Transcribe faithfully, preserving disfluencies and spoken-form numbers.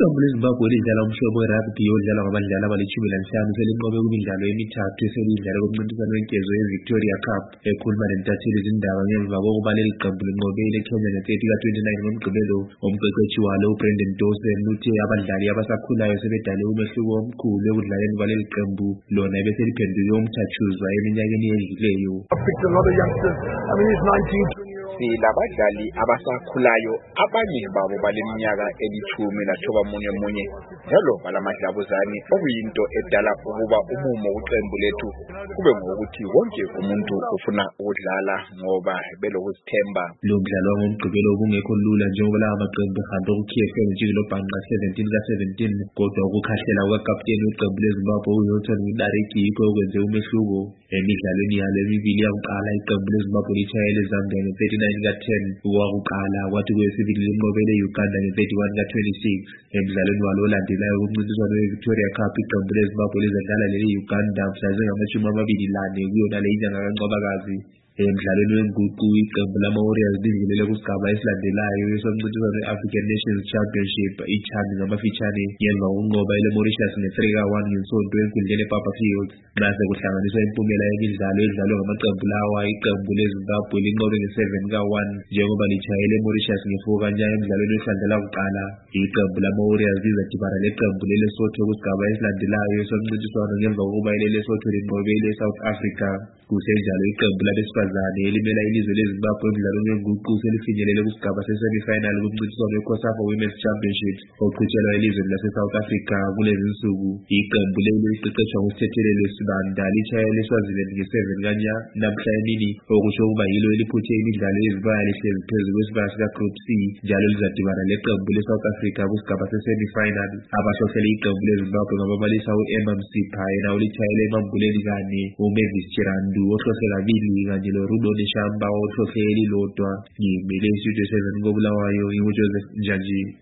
Iqembu leZimbabwe lidlala umhlobo we-rugby odlalwa ngabadlali abalishumi lanhlanu selinqobe kumidlalo emithathu eselidlala kumncintiswano wenkezo ye-Victoria Cup. Ekhuluma nentatheli izindaba ngemva kokuba leli qembu linqobile iKaizer Chiefs ka twenty-nine ngoMgqibelo, umqeqeshi walo uBrendan Dawson uthe abadlali abasakhulayo sebedale umehluko omkhulu ekudlaleni kwaleli qembu lona ebeseliphenduke umthatshuzwa eminyakeni edluleyo. Silabadlali abasakhulayo, abanye babo baleminyaka elithumi nathoba munye munye, njalo balamadlabuzane, okuyinto edala ukuba umumo weqembu lethu kube ngokuthi wonke umuntu ufuna ukudlala ngoba belokuzithemba. Lo mdlalo ngoMgqibelo kungekho lula njengoba lawa maqembu ehambe ukukhiye njengilobhanqa seventeen ka seventeen, kodwa ukukhahlela kukapteni weqembu leZimbabwe uHilton Widariki yikho okwenze umehluko. Emidlalweni yalo emibili yakuqala iqembu leZimbabwe litshayele iZambia nge thirty-nine ka ten owakuqala, kwathi kwesibili linqobele iUganda nge thirty-one ka twenty-six. Emdlalweni walo olandelayo kumncintiswano we-Victoria Cup iqembu leZimbabwe lizadlala leli-Uganda mhla zingamashumi amabili lane kuyona le inyanga kaNcwabakazi. Emdlalweni wenguqu iqembu lama-Warriors lidlulele kusigaba esilandelayo somncintiswano we-African Nations Championship, i-CHAN ngamafitshane, ngemva kokunqoba ile-Mauritius nge-three ka one ngesonto enkundleni ePapa Field. Nase kuhlanganiswa impumela yemidlalo edlalwe ngamaqembu lawa, iqembu leZimbabwe linqobe nge-seven ka one njengoba litshayele iMauritius nge-four kanyana emdlalweni wehlandla lakuqala. Iqembu lama-Warriors lizadibana leqembu le-Lesotho kusigaba esilandelayo somncintiswano ngemva kokuba ile-Lesotho linqobe ile-South Africa. Kusenjalo iqembu labesifazane elimela ilizwe leZimbabwe emdlalweni wenguqu selifinyelele kusigaba se-semi-final kumncintiswano we-COSAFA Women's Championship oqhutshelwa elizweni lase-South Africa kulezi nsuku. Iqembu lelo liqeqeshwa nguSithethelelwe Sibanda litshayele eSwaziland nge-seven kanya namhla emini, okusho ukuba yilo eliphuthe imidlalo yezibaya lihlezi phezu kwesibaya sika-Group C, njalo lizadibana leqembu le-South Africa kusigaba se-semi-final. Abahlohlela iqembu leZimbabwe ngababalisa u-Emma Msipha yena ulitshayele emambuleni kanye uMavis Chirandu ohlohle kabili kanye loRuben Shamba ohlohle elilodwa. Ngimele iStudio seven koBulawayo, nginguJoseph Njanji.